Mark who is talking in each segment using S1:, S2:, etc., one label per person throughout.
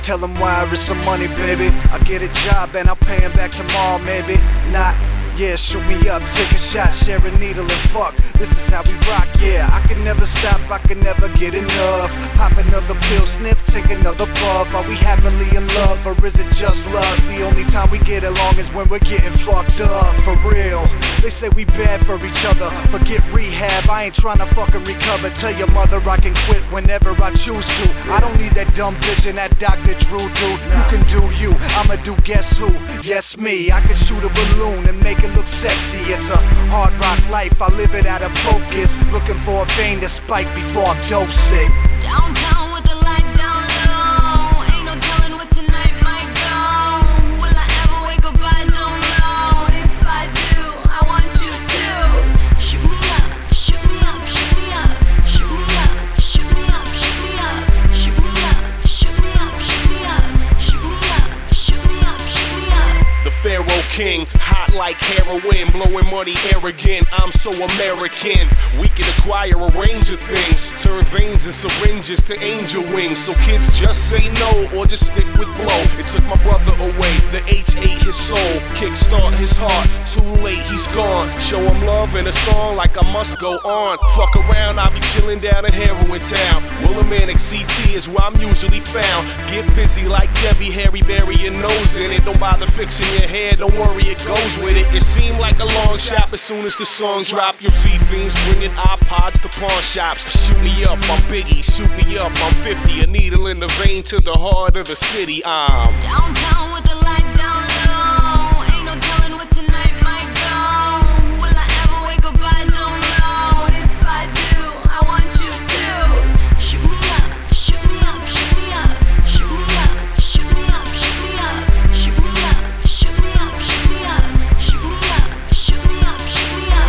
S1: Tell them wire is some money, baby. I get a job and I'll pay him back tomorrow, maybe. Not. Yeah, shoot me up, take a shot, share a needle and fuck. This is how we rock, yeah. I can never stop, I can never get enough. Pop another pill, sniff, take another puff. Are we happily in love or is it just lust? The only time we get along is when we're getting fucked up, for real. They say we bad for each other, forget rehab. I ain't tryna fucking recover. Tell your mother I can quit whenever I choose to. I don't need that dumb bitch and that Dr. Drew dude. You can do you, I'ma do guess who? Yes, me. I can shoot a balloon and make it look sexy. It's a hard rock life, I live it out of focus. Looking for a vein to spike before I'm dope sick.
S2: Downtown with the lights down low. Ain't no telling what tonight might go. Will I ever wake up? I don't know. But if I do, I want you to shoot me up, shoot me up, shoot me up, shoot me up, shoot me up, shoot me up, shoot me up, shoot me up, shoot me up, shoot me up, shoot me up, shoot me up.
S3: The Pharaoh King, hot like heroin, blowing money arrogant. I'm so American. We can acquire a range of things, turn veins and syringes to angel wings. So kids just say no or just stick with blow. It took my brother away, the H ate his soul, kickstart his heart. Too late, he's gone. Show him love in a song like I must go on. Fuck around, I'll be chilling down in Heroin Town. Willimantic CT is where I'm usually found. Get busy like Debbie Harry, bury your nose in it. Don't bother fixing your hair, don't worry, it goes with it. It seemed like a long shot, as soon as the song drop, you'll see fiends bringing iPods to pawn shops. Shoot me up, I'm Biggie, shoot me up, I'm 50. A needle in the vein to the heart of the city. I'm
S2: Downtown with the lights down low. Ain't no telling what tonight might go. Will I ever wake up? I don't know. But if I do, I want you to shoot me up, shoot me up, shoot me up, shoot me up, shoot me up, shoot me up, shoot me up, shoot me up, shoot me up, shoot me up, shoot me up, shoot me up.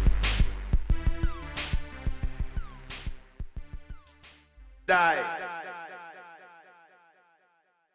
S1: Die.